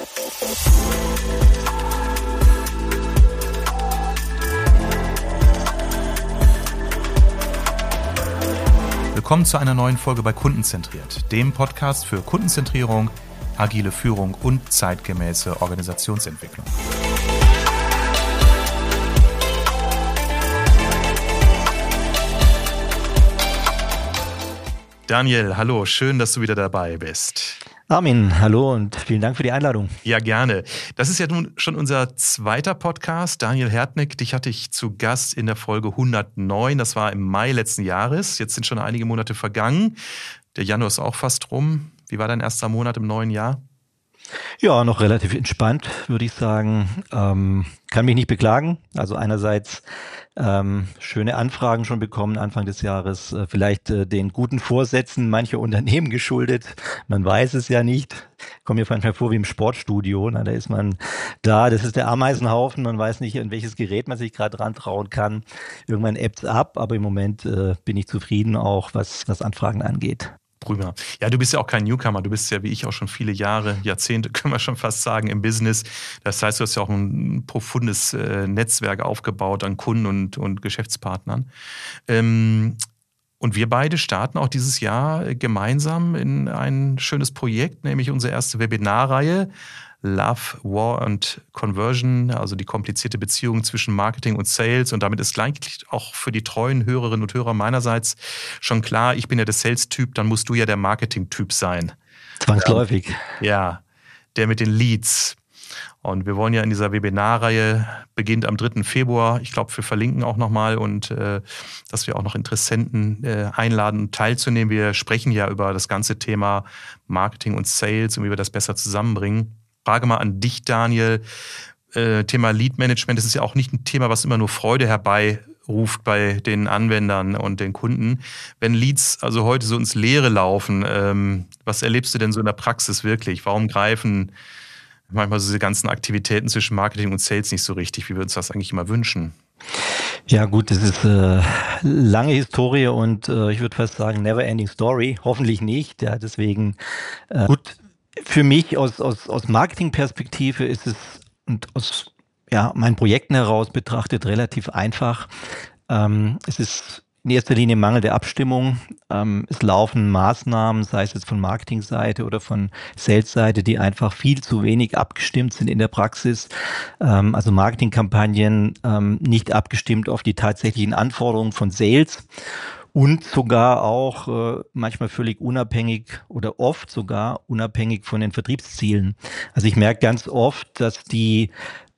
Willkommen zu einer neuen Folge bei Kundenzentriert, dem Podcast für Kundenzentrierung, agile Führung und zeitgemäße Organisationsentwicklung. Daniel, hallo, schön, dass du wieder dabei bist. Armin, hallo und vielen Dank für die Einladung. Ja, gerne. Das ist ja nun schon unser zweiter Podcast. Daniel Hertnick, dich hatte ich zu Gast in der Folge 109. Das war im Mai letzten Jahres. Jetzt sind schon einige Monate vergangen. Der Januar ist auch fast rum. Wie war dein erster Monat im neuen Jahr? Ja, noch relativ entspannt, würde ich sagen. Kann mich nicht beklagen. Also einerseits schöne Anfragen schon bekommen Anfang des Jahres, vielleicht den guten Vorsätzen mancher Unternehmen geschuldet. Man weiß es ja nicht. Kommt mir manchmal vor wie im Sportstudio. Da ist man da, das ist der Ameisenhaufen. Man weiß nicht, an welches Gerät man sich gerade rantrauen kann. Irgendwann ebbt's ab, aber im Moment bin ich zufrieden, auch was Anfragen angeht. Prima. Ja, du bist ja auch kein Newcomer. Du bist ja wie ich auch schon viele Jahre, Jahrzehnte, können wir schon fast sagen, im Business. Das heißt, du hast ja auch ein profundes Netzwerk aufgebaut an Kunden und Geschäftspartnern. Und wir beide starten auch dieses Jahr gemeinsam in ein schönes Projekt, nämlich unsere erste Webinarreihe Love, War and Conversion, also die komplizierte Beziehung zwischen Marketing und Sales. Und damit ist gleich auch für die treuen Hörerinnen und Hörer meinerseits schon klar, ich bin ja der Sales-Typ, dann musst du ja der Marketing-Typ sein. Zwangsläufig. Ja, der mit den Leads. Und wir wollen ja in dieser Webinarreihe, beginnt am 3. Februar, ich glaube, wir verlinken auch nochmal und dass wir auch noch Interessenten einladen, teilzunehmen. Wir sprechen ja über das ganze Thema Marketing und Sales und wie wir das besser zusammenbringen. Frage mal an dich, Daniel. Thema Lead Management, das ist ja auch nicht ein Thema, was immer nur Freude herbeiruft bei den Anwendern und den Kunden. Wenn Leads also heute so ins Leere laufen, was erlebst du denn so in der Praxis wirklich? Warum greifen manchmal so diese ganzen Aktivitäten zwischen Marketing und Sales nicht so richtig, wie wir uns das eigentlich immer wünschen? Ja gut, das ist lange Historie und ich würde fast sagen never ending story. Hoffentlich nicht. Ja, deswegen gut. Für mich aus Marketingperspektive ist es und aus meinen Projekten heraus betrachtet relativ einfach. Es ist in erster Linie Mangel der Abstimmung. Es laufen Maßnahmen, sei es jetzt von Marketingseite oder von Sales-Seite, die einfach viel zu wenig abgestimmt sind in der Praxis. Also Marketingkampagnen nicht abgestimmt auf die tatsächlichen Anforderungen von Sales. Und sogar auch manchmal völlig unabhängig oder oft sogar unabhängig von den Vertriebszielen. Also ich merke ganz oft, dass die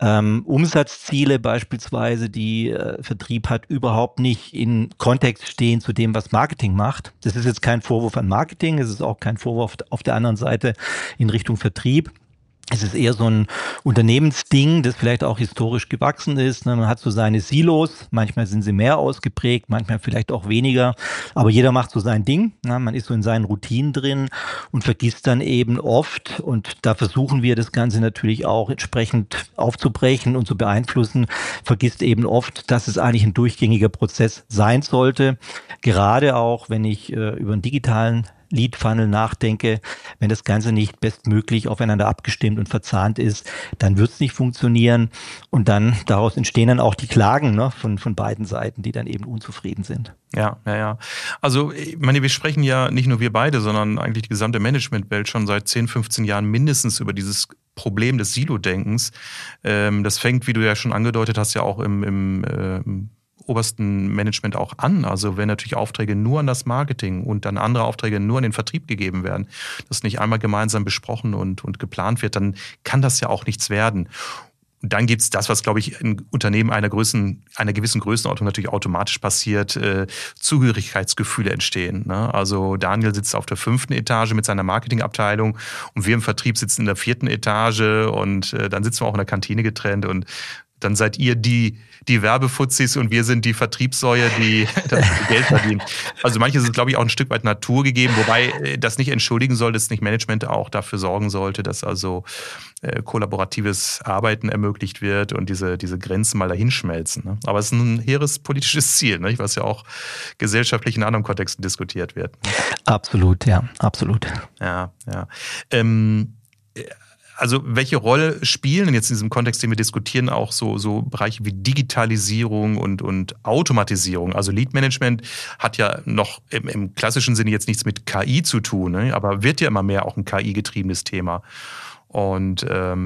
Umsatzziele beispielsweise, die Vertrieb hat, überhaupt nicht in Kontext stehen zu dem, was Marketing macht. Das ist jetzt kein Vorwurf an Marketing, es ist auch kein Vorwurf auf der anderen Seite in Richtung Vertrieb. Es ist eher so ein Unternehmensding, das vielleicht auch historisch gewachsen ist. Man hat so seine Silos, manchmal sind sie mehr ausgeprägt, manchmal vielleicht auch weniger, aber jeder macht so sein Ding. Man ist so in seinen Routinen drin und vergisst dann eben oft, und da versuchen wir das Ganze natürlich auch entsprechend aufzubrechen und zu beeinflussen, vergisst eben oft, dass es eigentlich ein durchgängiger Prozess sein sollte. Gerade auch, wenn ich über einen digitalen Lead-Funnel nachdenke, wenn das Ganze nicht bestmöglich aufeinander abgestimmt und verzahnt ist, dann wird es nicht funktionieren und dann daraus entstehen dann auch die Klagen von beiden Seiten, die dann eben unzufrieden sind. Ja. Also ich meine, wir sprechen ja nicht nur wir beide, sondern eigentlich die gesamte Managementwelt schon seit 10, 15 Jahren mindestens über dieses Problem des Silo-Denkens. Das fängt, wie du ja schon angedeutet hast, ja auch im obersten Management auch an. Also wenn natürlich Aufträge nur an das Marketing und dann andere Aufträge nur an den Vertrieb gegeben werden, das nicht einmal gemeinsam besprochen und geplant wird, dann kann das ja auch nichts werden. Und dann gibt's das, was, glaube ich, in Unternehmen einer gewissen Größenordnung natürlich automatisch passiert, Zugehörigkeitsgefühle entstehen. Ne? Also Daniel sitzt auf der 5. Etage mit seiner Marketingabteilung und wir im Vertrieb sitzen in der 4. Etage und dann sitzen wir auch in der Kantine getrennt und dann seid ihr die Werbefuzis und wir sind die Vertriebssäue, die das Geld verdienen. Also manches ist, glaube ich, auch ein Stück weit Natur gegeben, wobei das nicht entschuldigen soll, dass nicht Management auch dafür sorgen sollte, dass also kollaboratives Arbeiten ermöglicht wird und diese Grenzen mal dahinschmelzen. Ne? Aber es ist ein hehres politisches Ziel, ne? Was ja auch gesellschaftlich in anderen Kontexten diskutiert wird. Ne? Absolut, ja, absolut. Ja. Also welche Rolle spielen denn jetzt in diesem Kontext, den wir diskutieren, auch so Bereiche wie Digitalisierung und Automatisierung? Also Lead Management hat ja noch im klassischen Sinne jetzt nichts mit KI zu tun, ne? Aber wird ja immer mehr auch ein KI-getriebenes Thema. Und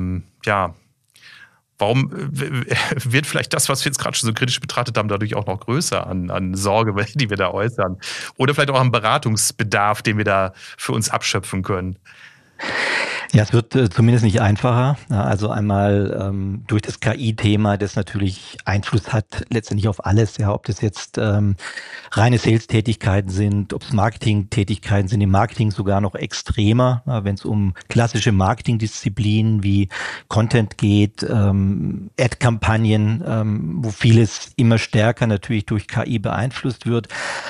warum wird vielleicht das, was wir jetzt gerade schon so kritisch betrachtet haben, dadurch auch noch größer an Sorge, die wir da äußern? Oder vielleicht auch am Beratungsbedarf, den wir da für uns abschöpfen können? Ja, es wird zumindest nicht einfacher. Ja, also einmal durch das KI-Thema, das natürlich Einfluss hat letztendlich auf alles. Ja, ob das jetzt reine Sales-Tätigkeiten sind, ob es Marketing-Tätigkeiten sind, im Marketing sogar noch extremer, ja, wenn es um klassische Marketing-Disziplinen wie Content geht, Ad-Kampagnen, wo vieles immer stärker natürlich durch KI beeinflusst wird.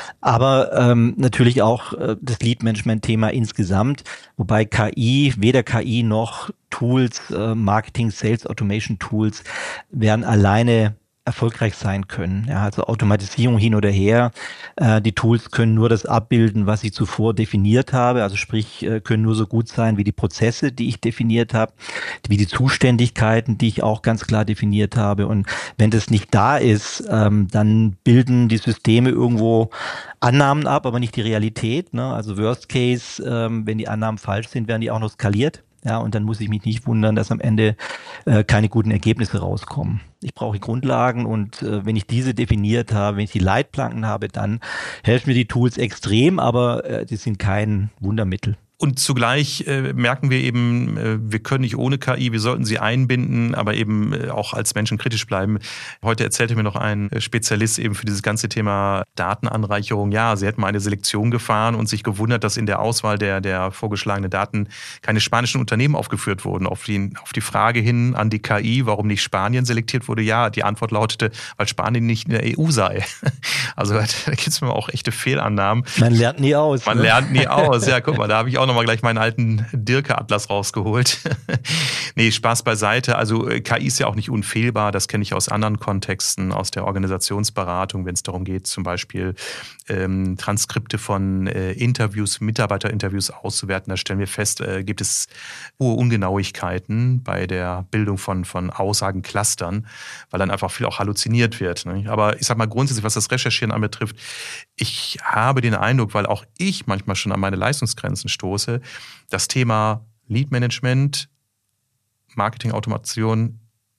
Aber natürlich auch das Lead-Management-Thema insgesamt, wobei weder KI noch Tools, Marketing, Sales, Automation Tools werden alleine erfolgreich sein können. Ja, also Automatisierung hin oder her. Die Tools können nur das abbilden, was ich zuvor definiert habe. Also sprich, können nur so gut sein wie die Prozesse, die ich definiert habe, wie die Zuständigkeiten, die ich auch ganz klar definiert habe. Und wenn das nicht da ist, dann bilden die Systeme irgendwo Annahmen ab, aber nicht die Realität. Ne? Also Worst Case, wenn die Annahmen falsch sind, werden die auch noch skaliert. Ja, und dann muss ich mich nicht wundern, dass am Ende keine guten Ergebnisse rauskommen. Ich brauche Grundlagen und wenn ich diese definiert habe, wenn ich die Leitplanken habe, dann helfen mir die Tools extrem, aber die sind kein Wundermittel. Und zugleich merken wir eben, wir können nicht ohne KI, wir sollten sie einbinden, aber eben auch als Menschen kritisch bleiben. Heute erzählte mir noch ein Spezialist eben für dieses ganze Thema Datenanreicherung. Ja, sie hätten mal eine Selektion gefahren und sich gewundert, dass in der Auswahl der vorgeschlagenen Daten keine spanischen Unternehmen aufgeführt wurden. Auf die Frage hin an die KI, warum nicht Spanien selektiert wurde, ja, die Antwort lautete, weil Spanien nicht in der EU sei. Also da gibt es mir auch echte Fehlannahmen. Man lernt nie aus. Man lernt nie aus. Ja, guck mal, da habe ich auch noch mal gleich meinen alten Dirke-Atlas rausgeholt. Nee, Spaß beiseite. Also KI ist ja auch nicht unfehlbar. Das kenne ich aus anderen Kontexten, aus der Organisationsberatung, wenn es darum geht, zum Beispiel Transkripte von Interviews, Mitarbeiterinterviews auszuwerten. Da stellen wir fest, gibt es hohe Ungenauigkeiten bei der Bildung von Aussagenclustern, weil dann einfach viel auch halluziniert wird. Ne? Aber ich sag mal grundsätzlich, was das Recherchieren anbetrifft, ich habe den Eindruck, weil auch ich manchmal schon an meine Leistungsgrenzen stoße, das Thema Lead Management, Marketing, Automation,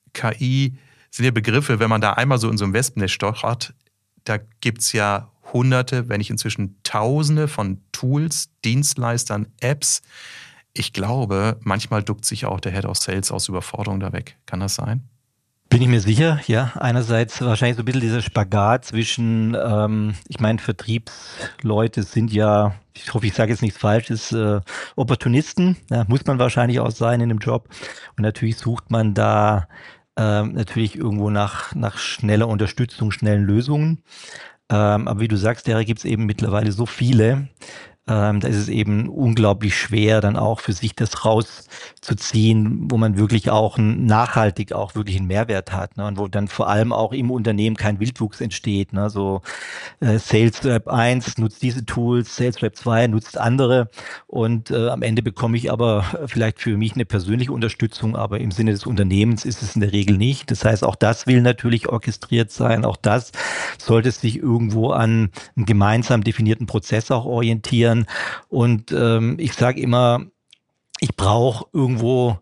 KI sind ja Begriffe, wenn man da einmal so in so einem Wespennest stochert, da gibt's ja Hunderte, wenn nicht inzwischen Tausende von Tools, Dienstleistern, Apps. Ich glaube, manchmal duckt sich auch der Head of Sales aus Überforderung da weg. Kann das sein? Bin ich mir sicher, ja. Einerseits wahrscheinlich so ein bisschen dieser Spagat zwischen, ich meine, Vertriebsleute sind ja, ich hoffe, ich sage jetzt nichts Falsches, Opportunisten, ja, muss man wahrscheinlich auch sein in dem Job. Und natürlich sucht man da natürlich irgendwo nach schneller Unterstützung, schnellen Lösungen. Aber wie du sagst, da gibt es eben mittlerweile so viele. Da ist es eben unglaublich schwer, dann auch für sich das rauszuziehen, wo man wirklich auch nachhaltig auch wirklich einen Mehrwert hat, ne? Und wo dann vor allem auch im Unternehmen kein Wildwuchs entsteht. Ne? So Sales Rep 1 nutzt diese Tools, Sales Rep 2 nutzt andere und am Ende bekomme ich aber vielleicht für mich eine persönliche Unterstützung, aber im Sinne des Unternehmens ist es in der Regel nicht. Das heißt, auch das will natürlich orchestriert sein, auch das sollte sich irgendwo an einem gemeinsam definierten Prozess auch orientieren. Und ich sage immer, ich brauche irgendwo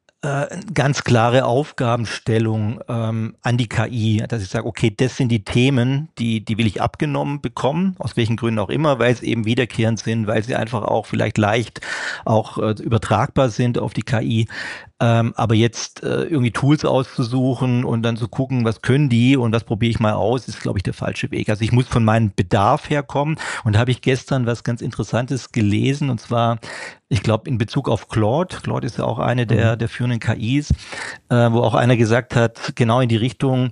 ganz klare Aufgabenstellung an die KI, dass ich sage, okay, das sind die Themen, die will ich abgenommen bekommen, aus welchen Gründen auch immer, weil es eben wiederkehrend sind, weil sie einfach auch vielleicht leicht auch übertragbar sind auf die KI. Aber jetzt irgendwie Tools auszusuchen und dann zu gucken, was können die und was probiere ich mal aus, ist, glaube ich, der falsche Weg. Also ich muss von meinem Bedarf herkommen und da habe ich gestern was ganz Interessantes gelesen und zwar, ich glaube, in Bezug auf Claude. Claude ist ja auch eine der führenden KIs, wo auch einer gesagt hat, genau in die Richtung,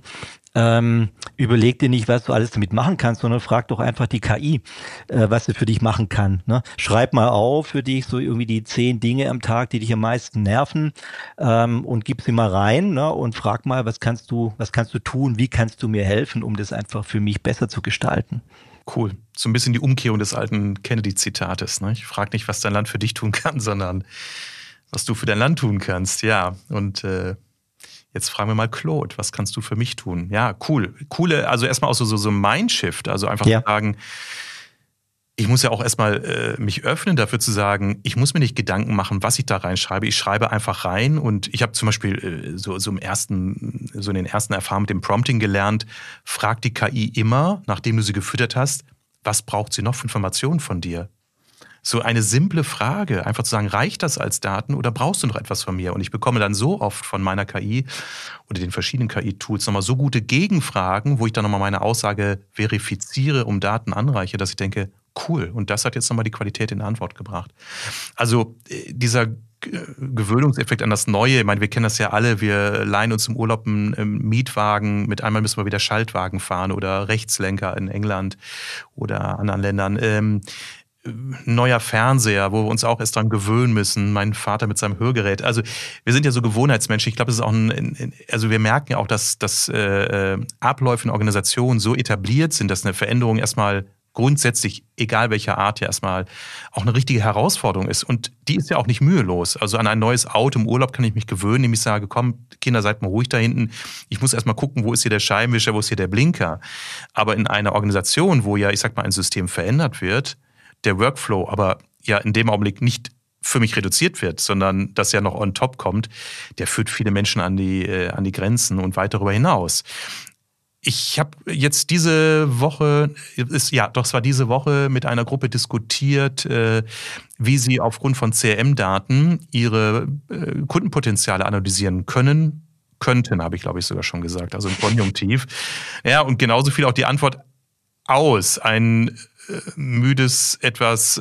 überleg dir nicht, was du alles damit machen kannst, sondern frag doch einfach die KI, was sie für dich machen kann. Ne? Schreib mal auf für dich so irgendwie die 10 Dinge am Tag, die dich am meisten nerven und gib sie mal rein, ne? Und frag mal, was kannst du tun, wie kannst du mir helfen, um das einfach für mich besser zu gestalten. Cool. So ein bisschen die Umkehrung des alten Kennedy-Zitates. Ne? Ich frage nicht, was dein Land für dich tun kann, sondern Was du für dein Land tun kannst, ja. Und jetzt fragen wir mal Claude, was kannst du für mich tun? Ja, cool. Also erstmal auch so ein Mindshift, also einfach zu sagen, ich muss ja auch erstmal mich öffnen, dafür zu sagen, ich muss mir nicht Gedanken machen, was ich da reinschreibe. Ich schreibe einfach rein und ich habe zum Beispiel so in den ersten Erfahrungen mit dem Prompting gelernt, frag die KI immer, nachdem du sie gefüttert hast, was braucht sie noch für Informationen von dir? So eine simple Frage, einfach zu sagen, reicht das als Daten oder brauchst du noch etwas von mir? Und ich bekomme dann so oft von meiner KI oder den verschiedenen KI-Tools nochmal so gute Gegenfragen, wo ich dann nochmal meine Aussage verifiziere, um Daten anreiche, dass ich denke, cool. Und das hat jetzt nochmal die Qualität in der Antwort gebracht. Also dieser Gewöhnungseffekt an das Neue, ich meine, wir kennen das ja alle, wir leihen uns im Urlaub einen Mietwagen, mit einmal müssen wir wieder Schaltwagen fahren oder Rechtslenker in England oder anderen Ländern. Neuer Fernseher, wo wir uns auch erst dran gewöhnen müssen, mein Vater mit seinem Hörgerät. Also wir sind ja so Gewohnheitsmenschen. Ich glaube, das ist auch also wir merken ja auch, dass Abläufe in Organisationen so etabliert sind, dass eine Veränderung erstmal grundsätzlich, egal welcher Art, ja erstmal auch eine richtige Herausforderung ist. Und die ist ja auch nicht mühelos. Also an ein neues Auto im Urlaub kann ich mich gewöhnen, indem ich sage, komm, Kinder, seid mal ruhig da hinten. Ich muss erstmal gucken, wo ist hier der Scheibenwischer, wo ist hier der Blinker. Aber in einer Organisation, wo ja, ich sag mal, ein System verändert wird, der Workflow aber ja in dem Augenblick nicht für mich reduziert wird, sondern das ja noch on top kommt, der führt viele Menschen an die Grenzen und weit darüber hinaus. Ich habe jetzt diese Woche mit einer Gruppe diskutiert, wie sie aufgrund von CRM-Daten ihre Kundenpotenziale analysieren könnten, habe ich glaube ich sogar schon gesagt, also im Konjunktiv. Ja, und genauso viel auch die Antwort aus. Ein müdes, etwas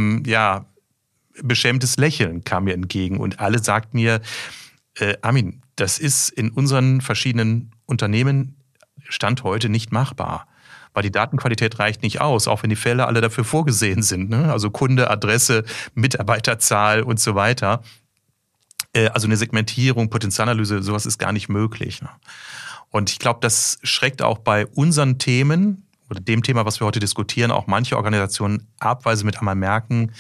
beschämtes Lächeln kam mir entgegen und alle sagten mir, Armin, das ist in unseren verschiedenen Unternehmen Stand heute nicht machbar, weil die Datenqualität reicht nicht aus, auch wenn die Felder alle dafür vorgesehen sind, ne? Also Kunde, Adresse, Mitarbeiterzahl und so weiter. Also eine Segmentierung, Potenzialanalyse, sowas ist gar nicht möglich, ne? Und ich glaube, das schreckt auch bei unseren Themen oder dem Thema, was wir heute diskutieren, auch manche Organisationen ab, weil sie mit einmal merken,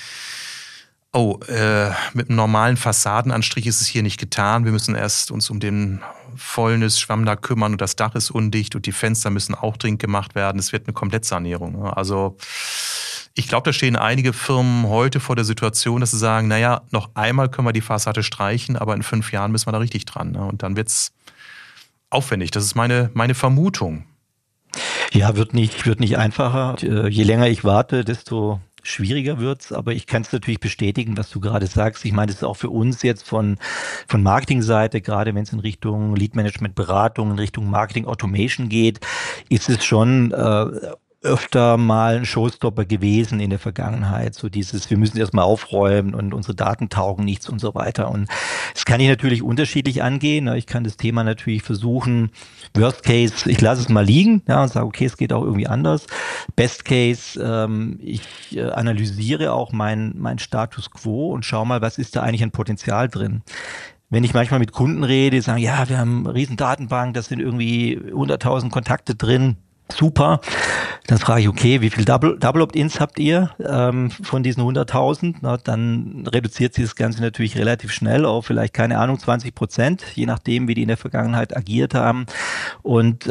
mit einem normalen Fassadenanstrich ist es hier nicht getan. Wir müssen erst uns um den Fäulnisschwamm da kümmern und das Dach ist undicht und die Fenster müssen auch dringend gemacht werden. Es wird eine Komplettsanierung. Also ich glaube, da stehen einige Firmen heute vor der Situation, dass sie sagen, naja, noch einmal können wir die Fassade streichen, aber in 5 Jahren müssen wir da richtig dran. Und dann wird's aufwendig. Das ist meine Vermutung. Ja, wird nicht einfacher. Je länger ich warte, desto schwieriger wird's, aber ich kann es natürlich bestätigen, was du gerade sagst. Ich meine, das ist auch für uns jetzt von Marketingseite, gerade wenn es in Richtung Lead-Management, Beratung, in Richtung Marketing Automation geht, ist es schon öfter mal ein Showstopper gewesen in der Vergangenheit. So dieses, wir müssen erstmal aufräumen und unsere Daten taugen nichts und so weiter. Und das kann ich natürlich unterschiedlich angehen. Ich kann das Thema natürlich versuchen, Worst Case, ich lasse es mal liegen, ja, und sage, okay, es geht auch irgendwie anders. Best Case, ich analysiere auch mein Status Quo und schaue mal, was ist da eigentlich an Potenzial drin. Wenn ich manchmal mit Kunden rede, die sagen, ja, wir haben eine riesen Datenbank, da sind irgendwie 100.000 Kontakte drin. Super. Dann frage ich, okay, wie viel Double Opt-ins habt ihr von diesen 100.000? Na, dann reduziert sich das Ganze natürlich relativ schnell auf vielleicht, keine Ahnung, 20%, je nachdem, wie die in der Vergangenheit agiert haben. Und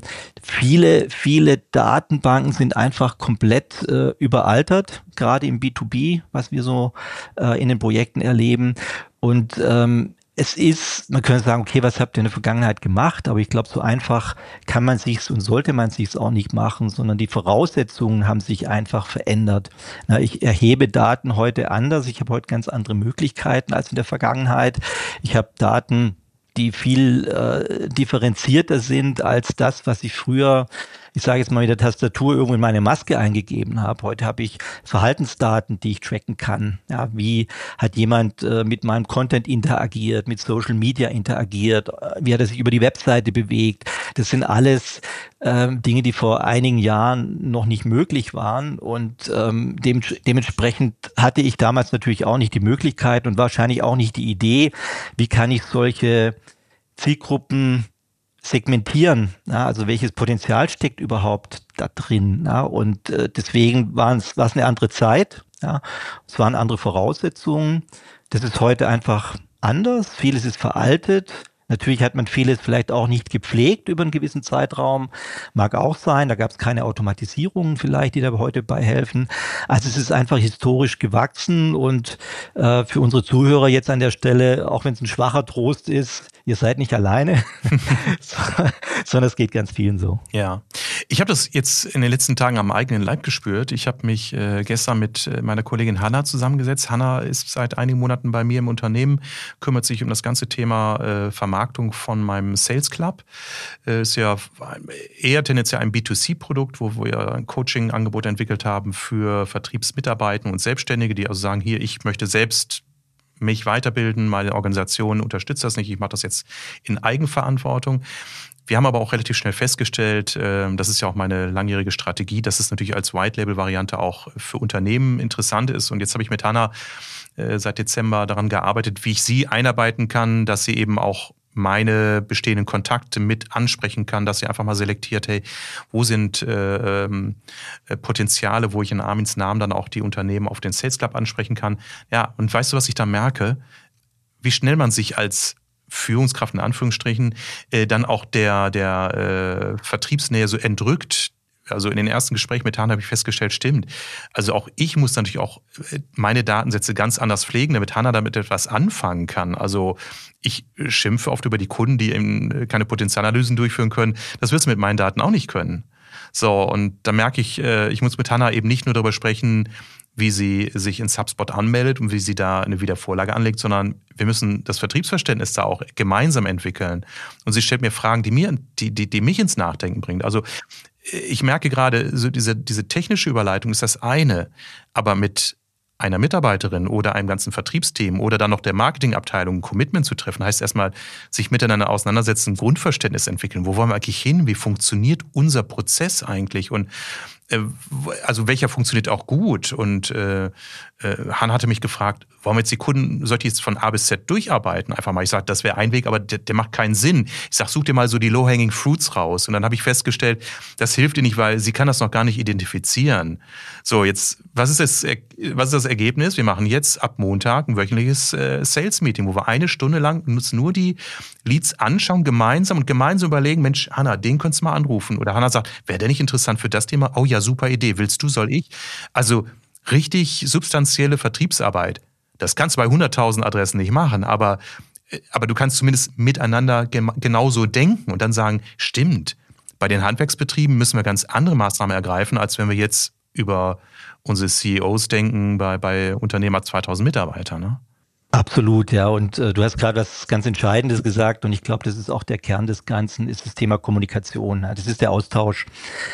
viele Datenbanken sind einfach komplett überaltert, gerade im B2B, was wir so in den Projekten erleben. Und es ist, man könnte sagen, okay, was habt ihr in der Vergangenheit gemacht? Aber ich glaube, so einfach kann man sich's und sollte man sich's auch nicht machen, sondern die Voraussetzungen haben sich einfach verändert. Na, ich erhebe Daten heute anders. Ich habe heute ganz andere Möglichkeiten als in der Vergangenheit. Ich habe Daten, die viel differenzierter sind als das, was ich früher, ich sage jetzt mal mit der Tastatur, irgendwo in meine Maske eingegeben habe. Heute habe ich Verhaltensdaten, die ich tracken kann. Ja, wie hat jemand mit meinem Content interagiert, mit Social Media interagiert, wie hat er sich über die Webseite bewegt. Das sind alles Dinge, die vor einigen Jahren noch nicht möglich waren und dementsprechend hatte ich damals natürlich auch nicht die Möglichkeit und wahrscheinlich auch nicht die Idee, wie kann ich solche Zielgruppen segmentieren, ja, also welches Potenzial steckt überhaupt da drin, ja, und deswegen war es eine andere Zeit, Ja, es waren andere Voraussetzungen. Das ist heute einfach anders. Vieles ist veraltet. Natürlich hat man vieles vielleicht auch nicht gepflegt über einen gewissen Zeitraum. Mag auch sein. Da gab es keine Automatisierungen vielleicht, die da heute bei helfen. Also es ist einfach historisch gewachsen und für unsere Zuhörer jetzt an der Stelle, auch wenn es ein schwacher Trost ist, ihr seid nicht alleine, sondern es geht ganz vielen so. Ja, ich habe das jetzt in den letzten Tagen am eigenen Leib gespürt. Ich habe mich gestern mit meiner Kollegin Hanna zusammengesetzt. Hanna ist seit einigen Monaten bei mir im Unternehmen, kümmert sich um das ganze Thema Vermarktung von meinem Sales Club. Ist ja eher tendenziell ein B2C-Produkt, wo wir ein Coaching-Angebot entwickelt haben für Vertriebsmitarbeiter und Selbstständige, die also sagen, hier, ich möchte selbst mich weiterbilden, meine Organisation unterstützt das nicht, ich mache das jetzt in Eigenverantwortung. Wir haben aber auch relativ schnell festgestellt, das ist ja auch meine langjährige Strategie, dass es natürlich als White-Label-Variante auch für Unternehmen interessant ist. Und jetzt habe ich mit Hanna seit Dezember daran gearbeitet, wie ich sie einarbeiten kann, dass sie eben auch meine bestehenden Kontakte mit ansprechen kann, dass sie einfach mal selektiert, hey, wo sind Potenziale, wo ich in Armins Namen dann auch die Unternehmen auf den Sales Club ansprechen kann. Ja, und weißt du, was ich da merke? Wie schnell man sich als Führungskraft in Anführungsstrichen dann auch der Vertriebsnähe so entrückt. Also in den ersten Gesprächen mit Hanna habe ich festgestellt, stimmt. Also auch ich muss natürlich auch meine Datensätze ganz anders pflegen, damit Hanna damit etwas anfangen kann. Also ich schimpfe oft über die Kunden, die eben keine Potenzialanalysen durchführen können. Das wirst du mit meinen Daten auch nicht können. So, und da merke ich, ich muss mit Hanna eben nicht nur darüber sprechen, wie sie sich in HubSpot anmeldet und wie sie da eine Wiedervorlage anlegt, sondern wir müssen das Vertriebsverständnis da auch gemeinsam entwickeln. Und sie stellt mir Fragen, die mich ins Nachdenken bringen. Also ich merke gerade, so diese technische Überleitung ist das eine, aber mit einer Mitarbeiterin oder einem ganzen Vertriebsteam oder dann noch der Marketingabteilung ein Commitment zu treffen, heißt erstmal sich miteinander auseinandersetzen, ein Grundverständnis entwickeln. Wo wollen wir eigentlich hin? Wie funktioniert unser Prozess eigentlich? Und also welcher funktioniert auch gut? Und Han hatte mich gefragt, wollen wir jetzt die Kunden, sollte ich jetzt von A bis Z durcharbeiten? Einfach mal, ich sage, das wäre ein Weg, aber der macht keinen Sinn. Ich sage, such dir mal so die Low-Hanging Fruits raus. Und dann habe ich festgestellt, das hilft ihr nicht, weil sie kann das noch gar nicht identifizieren. So, jetzt, was ist das Ergebnis? Wir machen jetzt ab Montag ein wöchentliches Sales-Meeting, wo wir eine Stunde lang uns nur die Leads anschauen, gemeinsam überlegen, Mensch, Hanna, den könntest du mal anrufen. Oder Hanna sagt, wäre der nicht interessant für das Thema? Oh ja, super Idee. Willst du, soll ich? Also richtig substanzielle Vertriebsarbeit. Das kannst du bei 100.000 Adressen nicht machen, aber du kannst zumindest miteinander genauso denken und dann sagen, stimmt, bei den Handwerksbetrieben müssen wir ganz andere Maßnahmen ergreifen, als wenn wir jetzt über unsere CEOs denken bei Unternehmen ab 2.000 Mitarbeitern. Ne? Absolut, ja. Und du hast gerade was ganz Entscheidendes gesagt und ich glaube, das ist auch der Kern des Ganzen, ist das Thema Kommunikation. Das ist der Austausch.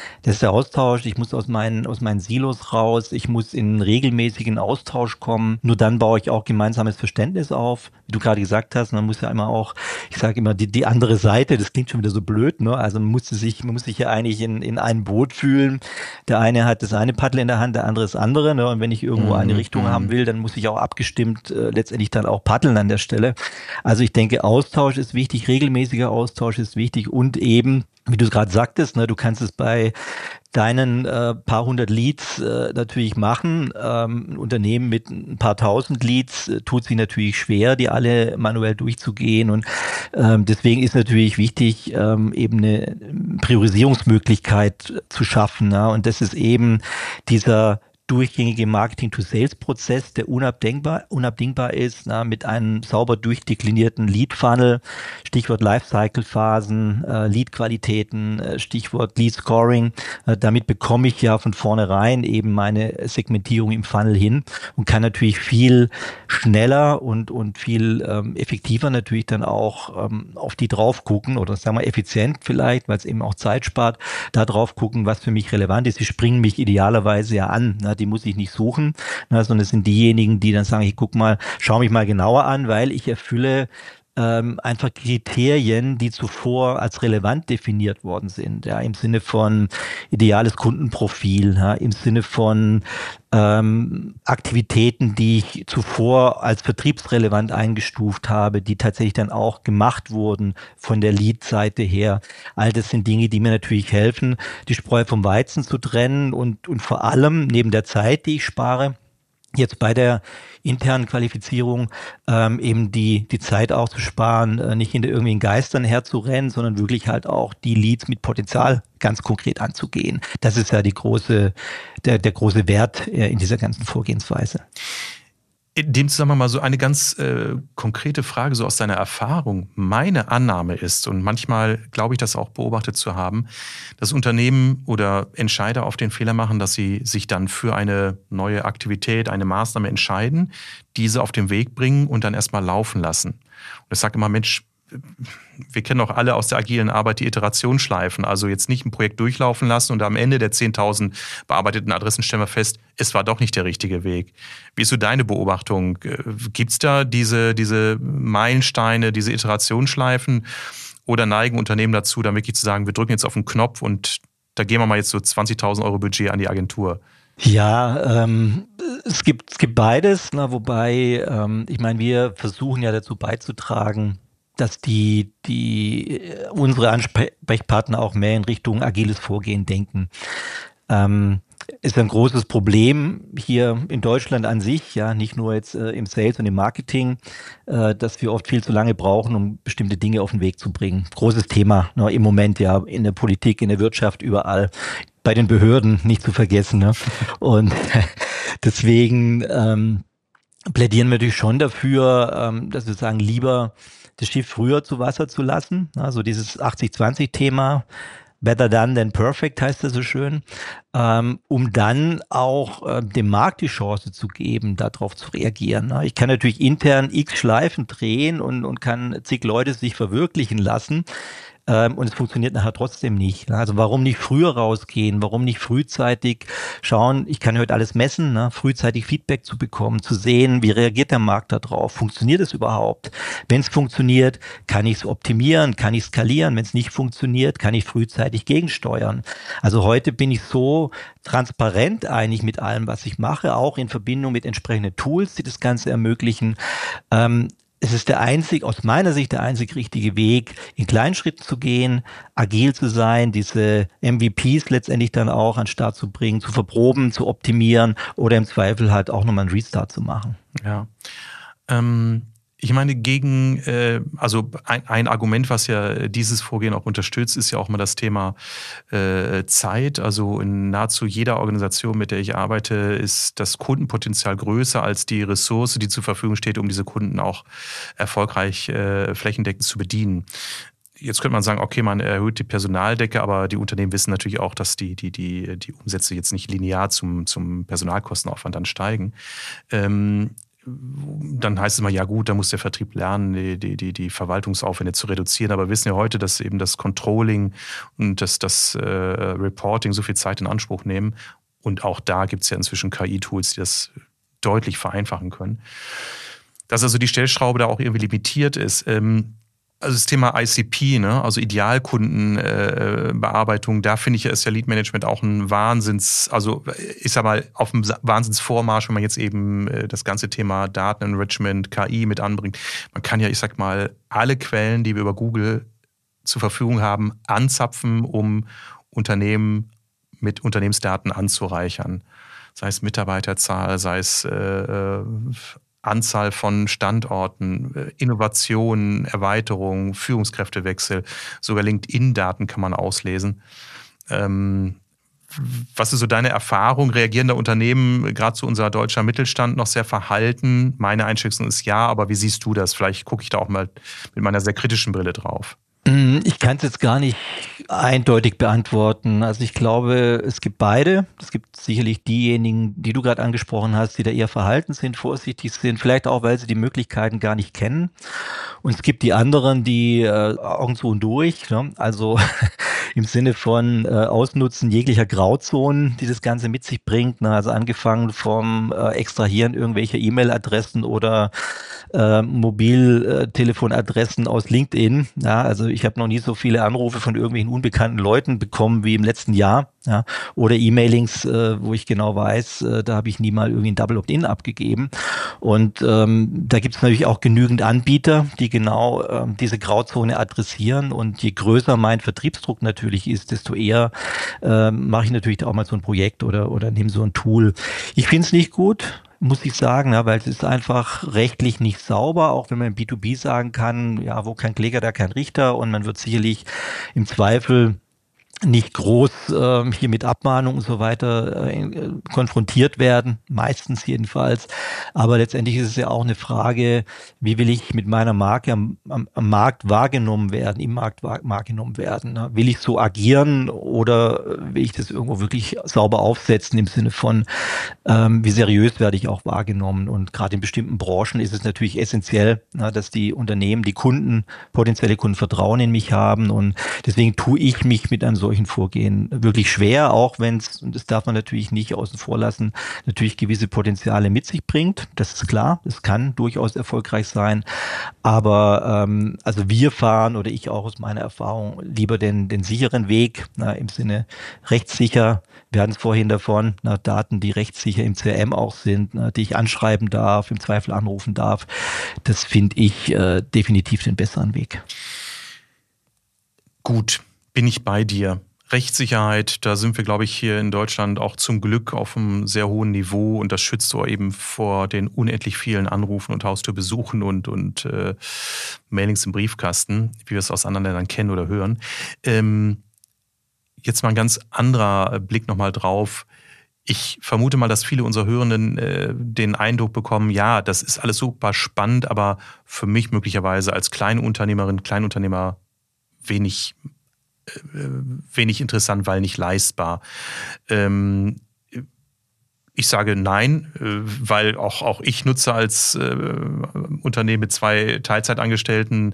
Ich muss aus meinen Silos raus, ich muss in regelmäßigen Austausch kommen. Nur dann baue ich auch gemeinsames Verständnis auf. Wie du gerade gesagt hast, man muss ja immer auch, ich sage immer, die andere Seite, das klingt schon wieder so blöd, ne? Also man muss sich ja eigentlich in einem Boot fühlen. Der eine hat das eine Paddel in der Hand, der andere das andere, ne? Und wenn ich irgendwo eine Richtung haben will, dann muss ich auch abgestimmt letztendlich dann auch paddeln an der Stelle. Also ich denke, Austausch ist wichtig, regelmäßiger Austausch ist wichtig und eben, wie du es gerade sagtest, ne, du kannst es bei deinen paar hundert Leads natürlich machen. Ein Unternehmen mit ein paar tausend Leads tut sich natürlich schwer, die alle manuell durchzugehen und deswegen ist natürlich wichtig, eben eine Priorisierungsmöglichkeit zu schaffen. Ja? Und das ist eben dieser durchgängige Marketing-to-Sales-Prozess, der unabdingbar ist, mit einem sauber durchdeklinierten Lead-Funnel, Stichwort Lifecycle-Phasen, Lead-Qualitäten, Stichwort Lead-Scoring. Damit bekomme ich ja von vornherein eben meine Segmentierung im Funnel hin und kann natürlich viel schneller und viel effektiver natürlich dann auch auf die drauf gucken oder sagen wir effizient vielleicht, weil es eben auch Zeit spart, da drauf gucken, was für mich relevant ist. Sie springen mich idealerweise ja an, die muss ich nicht suchen, sondern es sind diejenigen, die dann sagen, ich guck mal, schau mich mal genauer an, weil ich erfülle einfach Kriterien, die zuvor als relevant definiert worden sind, ja, im Sinne von ideales Kundenprofil, ja, im Sinne von Aktivitäten, die ich zuvor als vertriebsrelevant eingestuft habe, die tatsächlich dann auch gemacht wurden von der Lead-Seite her. All das sind Dinge, die mir natürlich helfen, die Spreu vom Weizen zu trennen und vor allem neben der Zeit, die ich spare, jetzt bei der internen Qualifizierung eben die Zeit auch zu sparen, nicht hinter irgendwelchen Geistern herzurennen, sondern wirklich halt auch die Leads mit Potenzial ganz konkret anzugehen. Das ist ja der große Wert in dieser ganzen Vorgehensweise. In dem Zusammenhang mal so eine ganz konkrete Frage so aus deiner Erfahrung. Meine Annahme ist, und manchmal glaube ich das auch beobachtet zu haben, dass Unternehmen oder Entscheider oft den Fehler machen, dass sie sich dann für eine neue Aktivität, eine Maßnahme entscheiden, diese auf den Weg bringen und dann erstmal laufen lassen. Und ich sage immer, Mensch, wir kennen auch alle aus der agilen Arbeit die Iterationsschleifen. Also jetzt nicht ein Projekt durchlaufen lassen und am Ende der 10.000 bearbeiteten Adressen stellen wir fest, es war doch nicht der richtige Weg. Wie ist so deine Beobachtung? Gibt es da diese Meilensteine, diese Iterationsschleifen oder neigen Unternehmen dazu, dann wirklich zu sagen, wir drücken jetzt auf den Knopf und da gehen wir mal jetzt so 20.000 Euro Budget an die Agentur? Ja, es gibt beides, wobei, ich meine, wir versuchen ja dazu beizutragen, dass unsere Ansprechpartner auch mehr in Richtung agiles Vorgehen denken. Ist ein großes Problem hier in Deutschland an sich, ja, nicht nur jetzt im Sales und im Marketing, dass wir oft viel zu lange brauchen, um bestimmte Dinge auf den Weg zu bringen. Großes Thema im Moment, ja, in der Politik, in der Wirtschaft, überall. Bei den Behörden nicht zu vergessen. Ne? Und deswegen plädieren wir natürlich schon dafür, dass wir sagen, lieber das Schiff früher zu Wasser zu lassen. Also dieses 80-20-Thema, better done than perfect heißt das so schön, um dann auch dem Markt die Chance zu geben, darauf zu reagieren. Ich kann natürlich intern x Schleifen drehen und kann zig Leute sich verwirklichen lassen. Und es funktioniert nachher trotzdem nicht. Also warum nicht früher rausgehen? Warum nicht frühzeitig schauen? Ich kann heute alles messen, frühzeitig Feedback zu bekommen, zu sehen, wie reagiert der Markt da drauf? Funktioniert es überhaupt? Wenn es funktioniert, kann ich es optimieren, kann ich skalieren. Wenn es nicht funktioniert, kann ich frühzeitig gegensteuern. Also heute bin ich so transparent eigentlich mit allem, was ich mache, auch in Verbindung mit entsprechenden Tools, die das Ganze ermöglichen. Es ist aus meiner Sicht der einzig richtige Weg, in kleinen Schritten zu gehen, agil zu sein, diese MVPs letztendlich dann auch an den Start zu bringen, zu verproben, zu optimieren oder im Zweifel halt auch nochmal einen Restart zu machen. Ja. Ich meine, also ein Argument, was ja dieses Vorgehen auch unterstützt, ist ja auch mal das Thema Zeit. Also in nahezu jeder Organisation, mit der ich arbeite, ist das Kundenpotenzial größer als die Ressource, die zur Verfügung steht, um diese Kunden auch erfolgreich flächendeckend zu bedienen. Jetzt könnte man sagen, okay, man erhöht die Personaldecke, aber die Unternehmen wissen natürlich auch, dass die Umsätze jetzt nicht linear zum Personalkostenaufwand dann steigen. Dann heißt es immer, ja gut, da muss der Vertrieb lernen, die Verwaltungsaufwände zu reduzieren. Aber wir wissen ja heute, dass eben das Controlling und das Reporting so viel Zeit in Anspruch nehmen. Und auch da gibt es ja inzwischen KI-Tools, die das deutlich vereinfachen können. Dass also die Stellschraube da auch irgendwie limitiert ist. Also das Thema ICP, also Idealkundenbearbeitung, da finde ich, ist ja Lead Management auch ein ich sag mal, auf einem Wahnsinnsvormarsch, wenn man jetzt eben das ganze Thema Datenenrichment, KI mit anbringt. Man kann ja, ich sag mal, alle Quellen, die wir über Google zur Verfügung haben, anzapfen, um Unternehmen mit Unternehmensdaten anzureichern. Sei es Mitarbeiterzahl, sei es Anzahl von Standorten, Innovationen, Erweiterungen, Führungskräftewechsel, sogar LinkedIn-Daten kann man auslesen. Was ist so deine Erfahrung? Reagieren da Unternehmen, gerade zu unser deutscher Mittelstand, noch sehr verhalten? Meine Einschätzung ist ja, aber wie siehst du das? Vielleicht gucke ich da auch mal mit meiner sehr kritischen Brille drauf. Ich kann es jetzt gar nicht eindeutig beantworten. Also ich glaube, es gibt beide. Es gibt sicherlich diejenigen, die du gerade angesprochen hast, die da eher verhalten sind, vorsichtig sind, vielleicht auch, weil sie die Möglichkeiten gar nicht kennen. Und es gibt die anderen, die Augen zu und durch, also im Sinne von Ausnutzen jeglicher Grauzonen, die das Ganze mit sich bringt. Also angefangen vom Extrahieren irgendwelcher E-Mail-Adressen oder Mobiltelefonadressen aus LinkedIn. Ja, also ich habe noch nie so viele Anrufe von irgendwelchen unbekannten Leuten bekommen wie im letzten Jahr. Ja, oder E-Mailings, wo ich genau weiß, da habe ich nie mal irgendwie ein Double Opt-in abgegeben. Und da gibt es natürlich auch genügend Anbieter, die genau diese Grauzone adressieren. Und je größer mein Vertriebsdruck natürlich ist, desto eher mache ich natürlich auch mal so ein Projekt oder nehme so ein Tool. Ich finde es nicht gut. muss ich sagen, ja, weil es ist einfach rechtlich nicht sauber, auch wenn man im B2B sagen kann, ja, wo kein Kläger, da kein Richter, und man wird sicherlich im Zweifel nicht groß hier mit Abmahnung und so weiter konfrontiert werden, meistens jedenfalls. Aber letztendlich ist es ja auch eine Frage, wie will ich mit meiner Marke am Markt wahrgenommen werden, im Markt wahrgenommen werden. Ne? Will ich so agieren oder will ich das irgendwo wirklich sauber aufsetzen im Sinne von, wie seriös werde ich auch wahrgenommen? Und gerade in bestimmten Branchen ist es natürlich essentiell, dass die Unternehmen, die Kunden, potenzielle Kunden Vertrauen in mich haben, und deswegen tue ich mich mit einem solchen Vorgehen wirklich schwer, auch wenn es, und das darf man natürlich nicht außen vor lassen, natürlich gewisse Potenziale mit sich bringt. Das ist klar, das kann durchaus erfolgreich sein. Aber also wir fahren, oder ich auch aus meiner Erfahrung, lieber den sicheren Weg, im Sinne rechtssicher. Wir hatten es vorhin davon, Daten, die rechtssicher im CRM auch sind, die ich anschreiben darf, im Zweifel anrufen darf. Das finde ich definitiv den besseren Weg. Gut, bin ich bei dir. Rechtssicherheit, da sind wir, glaube ich, hier in Deutschland auch zum Glück auf einem sehr hohen Niveau, und das schützt so eben vor den unendlich vielen Anrufen und Haustürbesuchen und Mailings im Briefkasten, wie wir es aus anderen Ländern kennen oder hören. Jetzt mal ein ganz anderer Blick nochmal drauf. Ich vermute mal, dass viele unserer Hörenden den Eindruck bekommen, ja, das ist alles super spannend, aber für mich möglicherweise als Kleinunternehmerin, Kleinunternehmer wenig interessant, weil nicht leistbar. Ich sage nein, weil auch ich nutze als Unternehmen mit 2 Teilzeitangestellten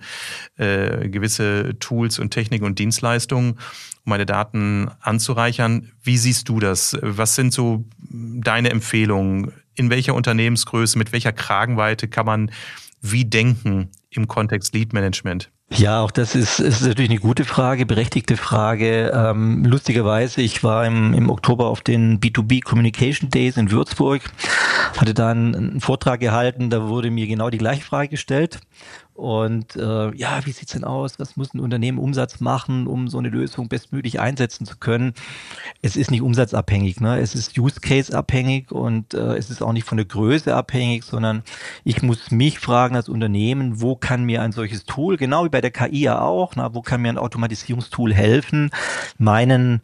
gewisse Tools und Techniken und Dienstleistungen, um meine Daten anzureichern. Wie siehst du das? Was sind so deine Empfehlungen? In welcher Unternehmensgröße, mit welcher Kragenweite kann man wie denken im Kontext Lead Management? Ja, auch das ist natürlich eine gute Frage, berechtigte Frage. Lustigerweise, ich war im Oktober auf den B2B Communication Days in Würzburg, hatte da einen Vortrag gehalten, da wurde mir genau die gleiche Frage gestellt. Und wie sieht's denn aus? Was muss ein Unternehmen Umsatz machen, um so eine Lösung bestmöglich einsetzen zu können? Es ist nicht umsatzabhängig, ne? Es ist Use Case abhängig, und es ist auch nicht von der Größe abhängig, sondern ich muss mich fragen als Unternehmen, wo kann mir ein solches Tool, genau wie bei der KI ja auch, wo kann mir ein Automatisierungstool helfen, meinen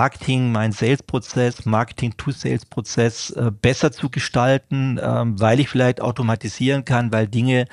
Sales-Prozess, Marketing-to-Sales-Prozess besser zu gestalten, weil ich vielleicht automatisieren kann, weil Dinge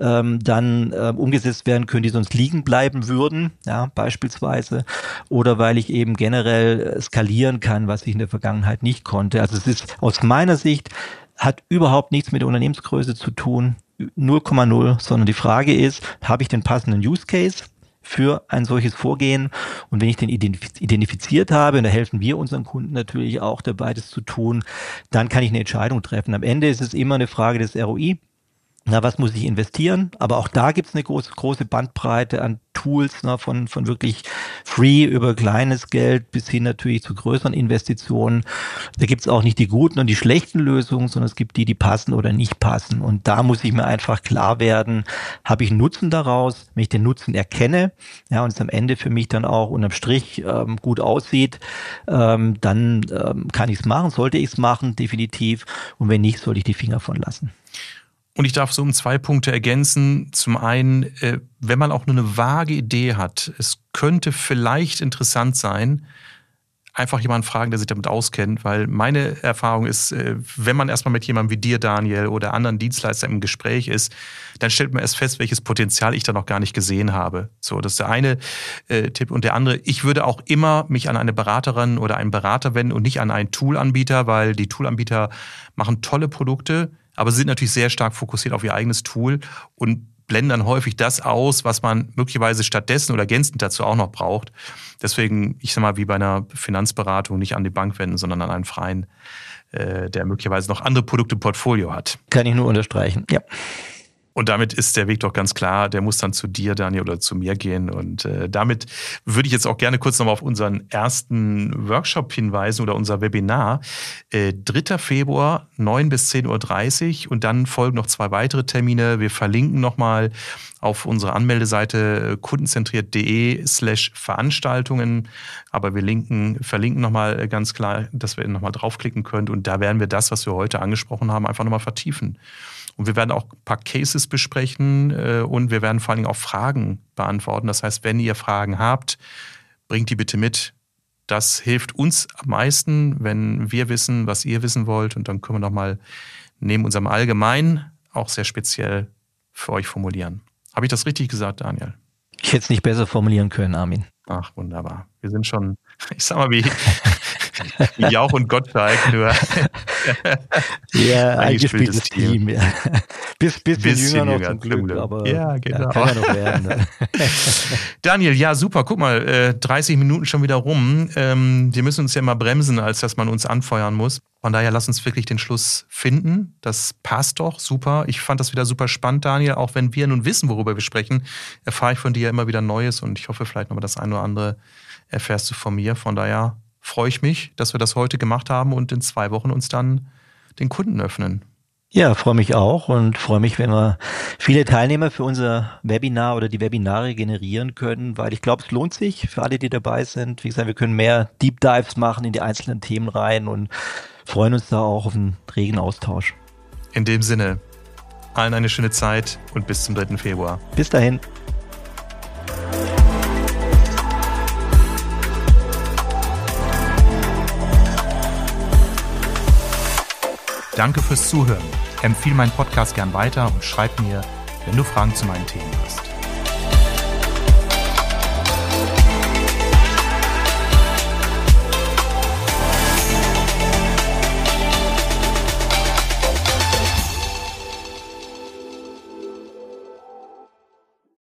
dann umgesetzt werden können, die sonst liegen bleiben würden, ja, beispielsweise, oder weil ich eben generell skalieren kann, was ich in der Vergangenheit nicht konnte. Also es ist aus meiner Sicht, hat überhaupt nichts mit der Unternehmensgröße zu tun, 0,0, sondern die Frage ist, habe ich den passenden Use Case für ein solches Vorgehen? Und wenn ich den identifiziert habe, und da helfen wir unseren Kunden natürlich auch dabei, das zu tun, dann kann ich eine Entscheidung treffen. Am Ende ist es immer eine Frage des ROI. Was muss ich investieren? Aber auch da gibt es eine große Bandbreite an Tools, von wirklich free über kleines Geld bis hin natürlich zu größeren Investitionen. Da gibt es auch nicht die guten und die schlechten Lösungen, sondern es gibt die passen oder nicht passen. Und da muss ich mir einfach klar werden, habe ich einen Nutzen daraus? Wenn ich den Nutzen erkenne, ja, und es am Ende für mich dann auch unterm Strich gut aussieht, dann kann ich es machen, sollte ich es machen, definitiv. Und wenn nicht, sollte ich die Finger von lassen. Und ich darf so um 2 Punkte ergänzen. Zum einen, wenn man auch nur eine vage Idee hat, es könnte vielleicht interessant sein, einfach jemanden fragen, der sich damit auskennt, weil meine Erfahrung ist, wenn man erstmal mit jemandem wie dir, Daniel, oder anderen Dienstleistern im Gespräch ist, dann stellt man erst fest, welches Potenzial ich da noch gar nicht gesehen habe. So, das ist der eine Tipp. Und der andere, ich würde auch immer mich an eine Beraterin oder einen Berater wenden und nicht an einen Toolanbieter, weil die Toolanbieter machen tolle Produkte, aber sie sind natürlich sehr stark fokussiert auf ihr eigenes Tool und blenden dann häufig das aus, was man möglicherweise stattdessen oder ergänzend dazu auch noch braucht. Deswegen, ich sag mal, wie bei einer Finanzberatung nicht an die Bank wenden, sondern an einen Freien, der möglicherweise noch andere Produkte im Portfolio hat. Kann ich nur unterstreichen, ja. Und damit ist der Weg doch ganz klar, der muss dann zu dir, Daniel, oder zu mir gehen. Und damit würde ich jetzt auch gerne kurz nochmal auf unseren ersten Workshop hinweisen oder unser Webinar. 3. Februar, 9 bis 10.30 Uhr. Und dann folgen noch 2 weitere Termine. Wir verlinken nochmal auf unsere Anmeldeseite kundenzentriert.de/Veranstaltungen. Aber wir verlinken nochmal ganz klar, dass ihr nochmal draufklicken könnt. Und da werden wir das, was wir heute angesprochen haben, einfach nochmal vertiefen. Und wir werden auch ein paar Cases besprechen und wir werden vor allen Dingen auch Fragen beantworten. Das heißt, wenn ihr Fragen habt, bringt die bitte mit. Das hilft uns am meisten, wenn wir wissen, was ihr wissen wollt. Und dann können wir nochmal neben unserem Allgemein auch sehr speziell für euch formulieren. Habe ich das richtig gesagt, Daniel? Ich hätte es nicht besser formulieren können, Armin. Ach, wunderbar. Wir sind schon, ich sag mal, wie Jauch und Gottschalk, nur ja, eingespieltes Team. Ja. Bisschen jünger noch zum Glück, aber ja, genau. Kann ja noch werden. Ne? Daniel, ja super, guck mal, 30 Minuten schon wieder rum. Wir müssen uns ja mal bremsen, als dass man uns anfeuern muss. Von daher lass uns wirklich den Schluss finden. Das passt doch, super. Ich fand das wieder super spannend, Daniel. Auch wenn wir nun wissen, worüber wir sprechen, erfahre ich von dir ja immer wieder Neues und ich hoffe vielleicht nochmal das eine oder andere erfährst du von mir. Von daher freue ich mich, dass wir das heute gemacht haben und in 2 Wochen uns dann den Kunden öffnen. Ja, freue mich auch und freue mich, wenn wir viele Teilnehmer für unser Webinar oder die Webinare generieren können, weil ich glaube, es lohnt sich für alle, die dabei sind. Wie gesagt, wir können mehr Deep Dives machen in die einzelnen Themen rein und freuen uns da auch auf einen regen Austausch. In dem Sinne, allen eine schöne Zeit und bis zum 3. Februar. Bis dahin. Danke fürs Zuhören. Empfehle meinen Podcast gern weiter und schreib mir, wenn du Fragen zu meinen Themen hast.